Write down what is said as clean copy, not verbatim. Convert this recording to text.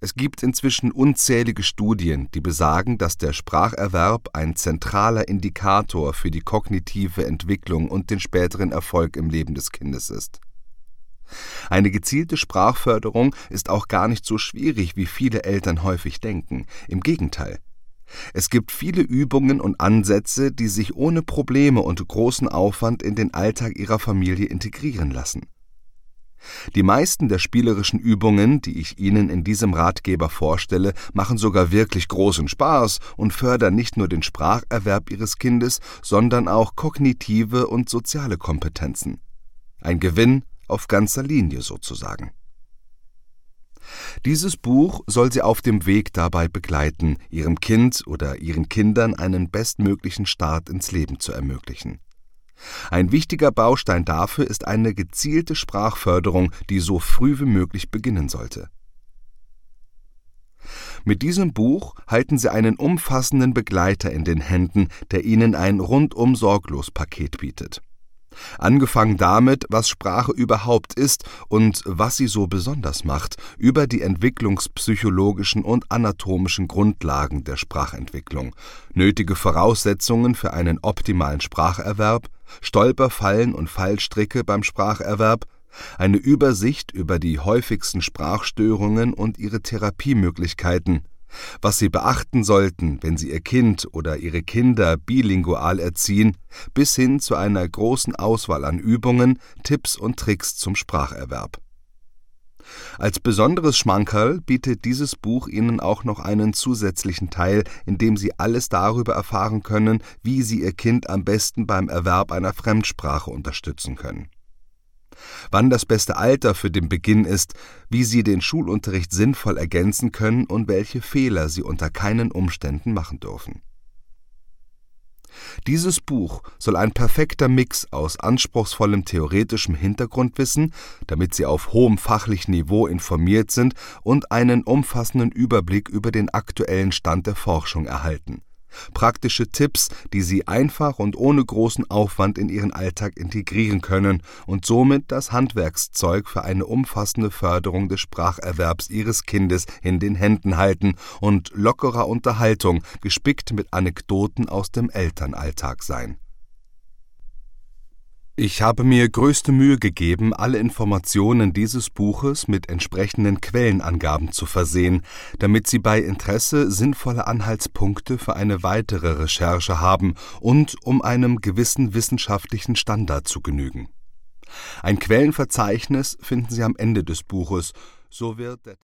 Es gibt inzwischen unzählige Studien, die besagen, dass der Spracherwerb ein zentraler Indikator für die kognitive Entwicklung und den späteren Erfolg im Leben des Kindes ist. Eine gezielte Sprachförderung ist auch gar nicht so schwierig, wie viele Eltern häufig denken. Im Gegenteil. Es gibt viele Übungen und Ansätze, die sich ohne Probleme und großen Aufwand in den Alltag Ihrer Familie integrieren lassen. Die meisten der spielerischen Übungen, die ich Ihnen in diesem Ratgeber vorstelle, machen sogar wirklich großen Spaß und fördern nicht nur den Spracherwerb Ihres Kindes, sondern auch kognitive und soziale Kompetenzen. Ein Gewinn auf ganzer Linie sozusagen. Dieses Buch soll Sie auf dem Weg dabei begleiten, Ihrem Kind oder Ihren Kindern einen bestmöglichen Start ins Leben zu ermöglichen. Ein wichtiger Baustein dafür ist eine gezielte Sprachförderung, die so früh wie möglich beginnen sollte. Mit diesem Buch halten Sie einen umfassenden Begleiter in den Händen, der Ihnen ein rundum sorglos Paket bietet. Angefangen damit, was Sprache überhaupt ist und was sie so besonders macht, über die entwicklungspsychologischen und anatomischen Grundlagen der Sprachentwicklung, nötige Voraussetzungen für einen optimalen Spracherwerb, Stolperfallen und Fallstricke beim Spracherwerb, eine Übersicht über die häufigsten Sprachstörungen und ihre Therapiemöglichkeiten, was Sie beachten sollten, wenn Sie Ihr Kind oder Ihre Kinder bilingual erziehen, bis hin zu einer großen Auswahl an Übungen, Tipps und Tricks zum Spracherwerb. Als besonderes Schmankerl bietet dieses Buch Ihnen auch noch einen zusätzlichen Teil, in dem Sie alles darüber erfahren können, wie Sie Ihr Kind am besten beim Erwerb einer Fremdsprache unterstützen können. Wann das beste Alter für den Beginn ist, wie Sie den Schulunterricht sinnvoll ergänzen können und welche Fehler Sie unter keinen Umständen machen dürfen. Dieses Buch soll ein perfekter Mix aus anspruchsvollem theoretischem Hintergrundwissen, damit Sie auf hohem fachlichen Niveau informiert sind und einen umfassenden Überblick über den aktuellen Stand der Forschung erhalten. Praktische Tipps, die Sie einfach und ohne großen Aufwand in Ihren Alltag integrieren können und somit das Handwerkszeug für eine umfassende Förderung des Spracherwerbs Ihres Kindes in den Händen halten und lockerer Unterhaltung, gespickt mit Anekdoten aus dem Elternalltag sein. Ich habe mir größte Mühe gegeben, alle Informationen dieses Buches mit entsprechenden Quellenangaben zu versehen, damit Sie bei Interesse sinnvolle Anhaltspunkte für eine weitere Recherche haben und um einem gewissen wissenschaftlichen Standard zu genügen. Ein Quellenverzeichnis finden Sie am Ende des Buches, so wird der